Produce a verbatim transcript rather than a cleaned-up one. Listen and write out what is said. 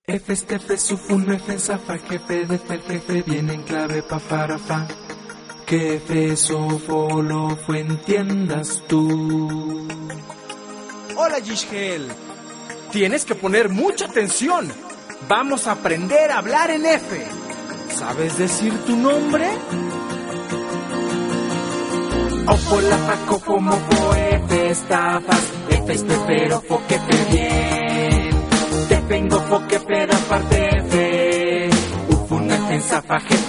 F, F, Sufun, F, Zafa, jefe de F, jefe, viene en clave pa para fa. Que F, Sofo, lo fue, entiendas tú. Hola, Yishgel. Tienes que poner mucha atención. Vamos a aprender a hablar en F. ¿Sabes decir tu nombre? Ofo, la fa, cofo, mofo, F, estafas, F, espero, fo, que te bien. Te vengo, fo, que peda, parte F. Ufun, F, Zafa, jefe,